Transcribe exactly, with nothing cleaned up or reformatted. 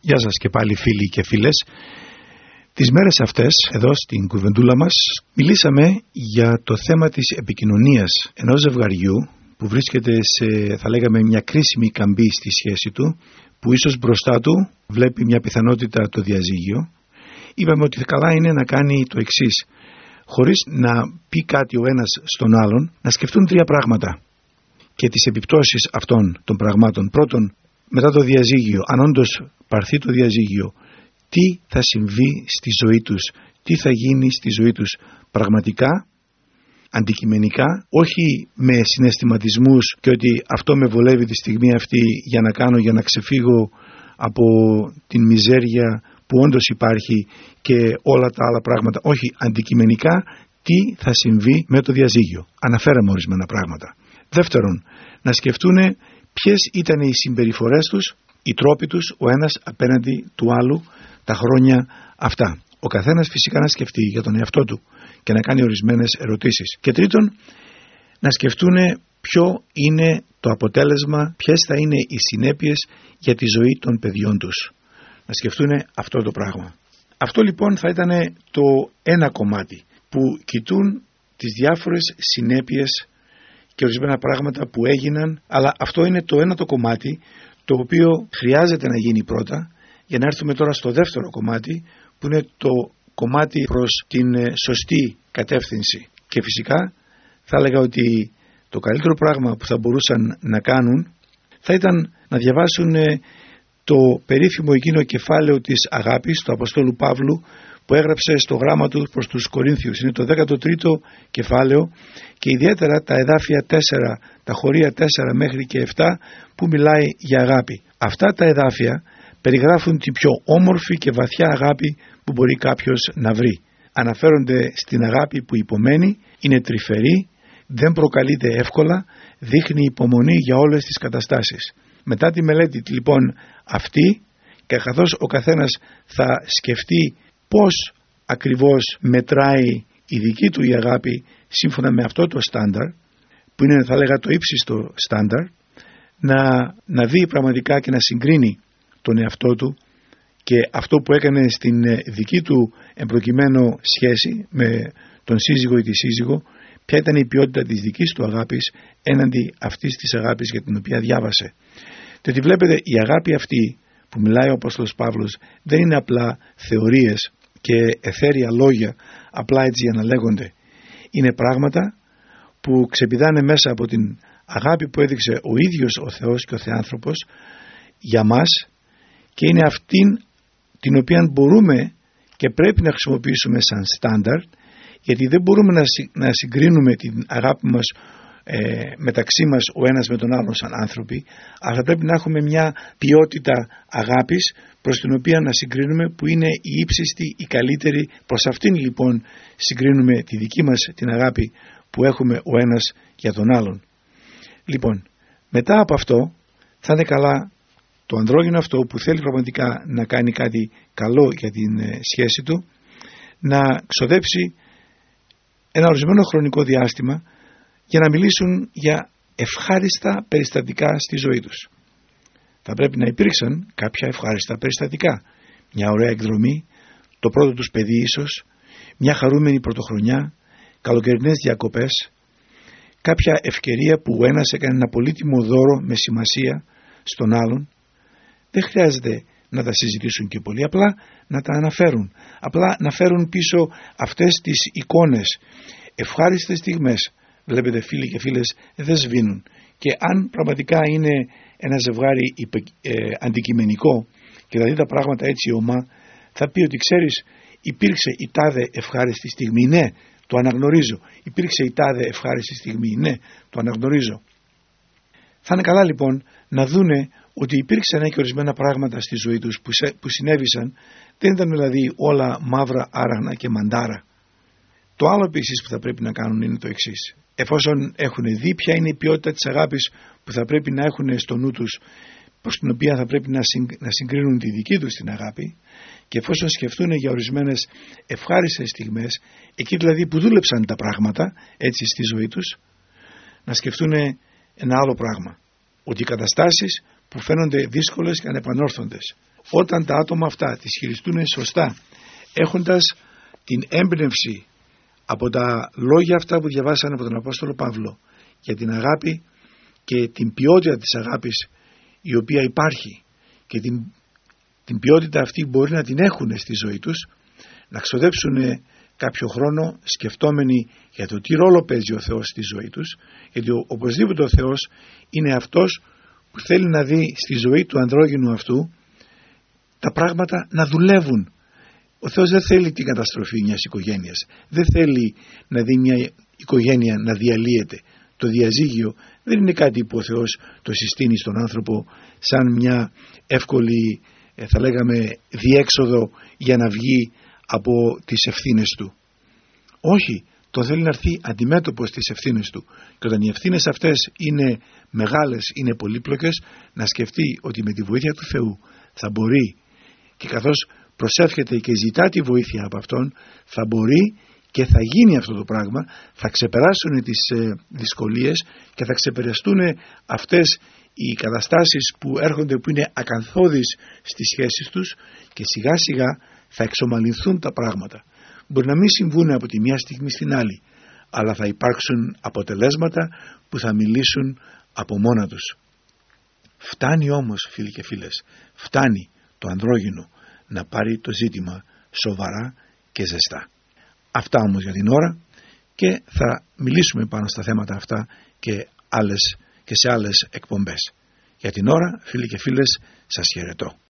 Γεια σας και πάλι φίλοι και φίλες. Τις μέρες αυτές εδώ στην κουβεντούλα μας μιλήσαμε για το θέμα της επικοινωνίας ενός ζευγαριού που βρίσκεται σε, θα λέγαμε, μια κρίσιμη καμπή στη σχέση του, που ίσως μπροστά του βλέπει μια πιθανότητα το διαζύγιο. Είπαμε ότι καλά είναι να κάνει το εξής: χωρίς να πει κάτι ο ένας στον άλλον, να σκεφτούν τρία πράγματα και τις επιπτώσεις αυτών των πραγμάτων. Πρώτον, μετά το διαζύγιο, αν όντως πάρθει το διαζύγιο, τι θα συμβεί στη ζωή τους, τι θα γίνει στη ζωή τους πραγματικά, αντικειμενικά, όχι με συναισθηματισμούς και ότι αυτό με βολεύει τη στιγμή αυτή για να κάνω, για να ξεφύγω από την μιζέρια που όντως υπάρχει και όλα τα άλλα πράγματα. Όχι, αντικειμενικά τι θα συμβεί με το διαζύγιο. Αναφέραμε ορισμένα πράγματα. Δεύτερον, να σκεφτούν ποιες ήταν οι συμπεριφορές τους, οι τρόποι τους ο ένας απέναντι του άλλου τα χρόνια αυτά. Ο καθένας φυσικά να σκεφτεί για τον εαυτό του και να κάνει ορισμένες ερωτήσεις. Και τρίτον, να σκεφτούν ποιο είναι το αποτέλεσμα, ποιες θα είναι οι συνέπειες για τη ζωή των παιδιών τους. Να σκεφτούν αυτό το πράγμα. Αυτό λοιπόν θα ήταν το ένα κομμάτι που κοιτούν τις διάφορες συνέπειες και ορισμένα πράγματα που έγιναν, αλλά αυτό είναι το ένα το κομμάτι το οποίο χρειάζεται να γίνει πρώτα, για να έρθουμε τώρα στο δεύτερο κομμάτι που είναι το κομμάτι προς την σωστή κατεύθυνση. Και φυσικά θα έλεγα ότι το καλύτερο πράγμα που θα μπορούσαν να κάνουν θα ήταν να διαβάσουν το περίφημο εκείνο κεφάλαιο της αγάπης του Αποστόλου Παύλου που έγραψε στο γράμμα του προς τους Κορίνθιους. Είναι το δέκατο τρίτο κεφάλαιο και ιδιαίτερα τα εδάφια τέσσερα, τα χωρία τέσσερα μέχρι και επτά που μιλάει για αγάπη. Αυτά τα εδάφια περιγράφουν την πιο όμορφη και βαθιά αγάπη που μπορεί κάποιος να βρει. Αναφέρονται στην αγάπη που υπομένει, είναι τρυφερή, δεν προκαλείται εύκολα, δείχνει υπομονή για όλες τις καταστάσεις. Μετά τη μελέτη λοιπόν αυτή, και καθώς ο καθένας θα σκεφτεί πώς ακριβώς μετράει η δική του η αγάπη σύμφωνα με αυτό το στάνταρ, που είναι θα λέγα το ύψιστο στάνταρ, να, να δει πραγματικά και να συγκρίνει τον εαυτό του και αυτό που έκανε στην δική του εμπροκειμένο σχέση με τον σύζυγο ή τη σύζυγο, ποια ήταν η ποιότητα της δικής του αγάπης έναντι αυτής της αγάπης για την οποία διάβασε. Διότι βλέπετε, η αγάπη αυτή που μιλάει ο Απόστολος Παύλος δεν είναι απλά θεωρίες και αιθέρια λόγια απλά έτσι για να λέγονται. Είναι πράγματα που ξεπηδάνε μέσα από την αγάπη που έδειξε ο ίδιος ο Θεός και ο Θεάνθρωπος για μας και είναι αυτήν την οποία μπορούμε και πρέπει να χρησιμοποιήσουμε σαν στάνταρ, γιατί δεν μπορούμε να συγκρίνουμε την αγάπη μας ε, μεταξύ μας ο ένας με τον άλλον σαν άνθρωποι, αλλά πρέπει να έχουμε μια ποιότητα αγάπης προς την οποία να συγκρίνουμε που είναι η ύψιστη, η καλύτερη. Προς αυτήν λοιπόν συγκρίνουμε τη δική μας την αγάπη που έχουμε ο ένας για τον άλλον. Λοιπόν, μετά από αυτό θα είναι καλά το ανδρόγυνο αυτό που θέλει πραγματικά να κάνει κάτι καλό για την ε, σχέση του, να ξοδέψει ένα ορισμένο χρονικό διάστημα για να μιλήσουν για ευχάριστα περιστατικά στη ζωή τους. Θα πρέπει να υπήρξαν κάποια ευχάριστα περιστατικά. Μια ωραία εκδρομή, το πρώτο τους παιδί ίσως, μια χαρούμενη πρωτοχρονιά, καλοκαιρινές διακοπές, κάποια ευκαιρία που ο ένας έκανε ένα πολύτιμο δώρο με σημασία στον άλλον. Δεν χρειάζεται να τα συζητήσουν και πολύ, απλά να τα αναφέρουν. Απλά να φέρουν πίσω αυτές τις εικόνες. Ευχάριστες στιγμές, βλέπετε φίλοι και φίλες, δεν σβήνουν. Και αν πραγματικά είναι ένα ζευγάρι ε, αντικειμενικό και θα δει τα πράγματα έτσι ομά, θα πει ότι ξέρεις, υπήρξε η τάδε ευχάριστη στιγμή, ναι, το αναγνωρίζω. Υπήρξε η τάδε ευχάριστη στιγμή, ναι, το αναγνωρίζω. Θα είναι καλά λοιπόν να δούνε ότι υπήρξαν και ορισμένα πράγματα στη ζωή τους που, σε, που συνέβησαν, δεν ήταν δηλαδή όλα μαύρα, άραγνα και μαντάρα. Το άλλο επίσης που θα πρέπει να κάνουν είναι το εξής. Εφόσον έχουν δει ποια είναι η ποιότητα της αγάπης που θα πρέπει να έχουν στο νου τους, προς την οποία θα πρέπει να, συγκ, να συγκρίνουν τη δική τους την αγάπη, και εφόσον σκεφτούν για ορισμένες ευχάριστες στιγμές, εκεί δηλαδή που δούλεψαν τα πράγματα έτσι στη ζωή τους, να σκεφτούν ένα άλλο πράγμα, ότι οι καταστάσεις που φαίνονται δύσκολες και ανεπανόρθοντες, όταν τα άτομα αυτά τις χειριστούν σωστά, έχοντας την έμπνευση από τα λόγια αυτά που διαβάσανε από τον Απόστολο Παύλο για την αγάπη και την ποιότητα της αγάπης η οποία υπάρχει και την, την ποιότητα αυτή μπορεί να την έχουν στη ζωή τους, να ξοδέψουν κάποιο χρόνο σκεφτόμενοι για το τι ρόλο παίζει ο Θεός στη ζωή τους, γιατί ο, οπωσδήποτε ο Θεός είναι αυτός που θέλει να δει στη ζωή του ανδρόγυνου αυτού τα πράγματα να δουλεύουν. Ο Θεός δεν θέλει την καταστροφή μιας οικογένειας, δεν θέλει να δει μια οικογένεια να διαλύεται. Το διαζύγιο δεν είναι κάτι που ο Θεός το συστήνει στον άνθρωπο σαν μια εύκολη, θα λέγαμε, διέξοδο για να βγει από τις ευθύνες του. Όχι, το θέλει να έρθει αντιμέτωπος στις ευθύνες του, και όταν οι ευθύνες αυτές είναι μεγάλες, είναι πολύπλοκες, να σκεφτεί ότι με τη βοήθεια του Θεού θα μπορεί, και καθώς προσεύχεται και ζητά τη βοήθεια από Αυτόν, θα μπορεί και θα γίνει αυτό το πράγμα, θα ξεπεράσουν τις ε, δυσκολίες και θα ξεπεραστούν αυτές οι καταστάσεις που έρχονται, που είναι ακαθόδεις στις σχέσεις τους, και σιγά σιγά θα εξομαλυνθούν τα πράγματα. Μπορεί να μην συμβούν από τη μια στιγμή στην άλλη, αλλά θα υπάρξουν αποτελέσματα που θα μιλήσουν από μόνα τους. Φτάνει όμως, φίλοι και φίλες, φτάνει το ανδρόγυνο να πάρει το ζήτημα σοβαρά και ζεστά. Αυτά όμως για την ώρα, και θα μιλήσουμε πάνω στα θέματα αυτά και, άλλες, και σε άλλες εκπομπές. Για την ώρα, φίλοι και φίλες, σας χαιρετώ.